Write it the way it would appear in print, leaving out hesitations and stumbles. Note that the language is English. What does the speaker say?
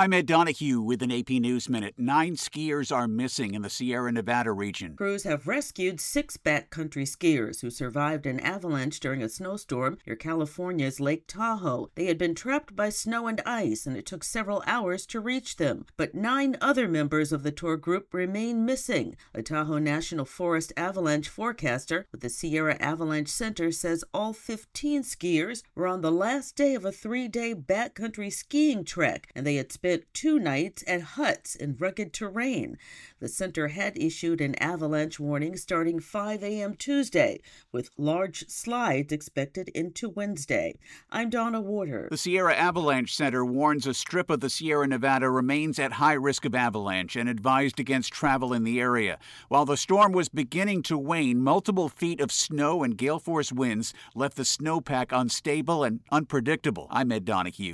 I'm Ed Donahue with an AP News Minute. 9 skiers are missing in the Sierra Nevada region. Crews have rescued 6 backcountry skiers who survived an avalanche during a snowstorm near California's Lake Tahoe. They had been trapped by snow and ice, and it took several hours to reach them. But 9 other members of the tour group remain missing. A Tahoe National Forest avalanche forecaster with the Sierra Avalanche Center says all 15 skiers were on the last day of a 3-day backcountry skiing trek, and they had spent 2 nights at huts in rugged terrain. The center had issued an avalanche warning starting 5 a.m. Tuesday, with large slides expected into Wednesday. I'm Donna Warder. The Sierra Avalanche Center warns a strip of the Sierra Nevada remains at high risk of avalanche and advised against travel in the area. While the storm was beginning to wane, multiple feet of snow and gale force winds left the snowpack unstable and unpredictable. I'm Ed Donahue.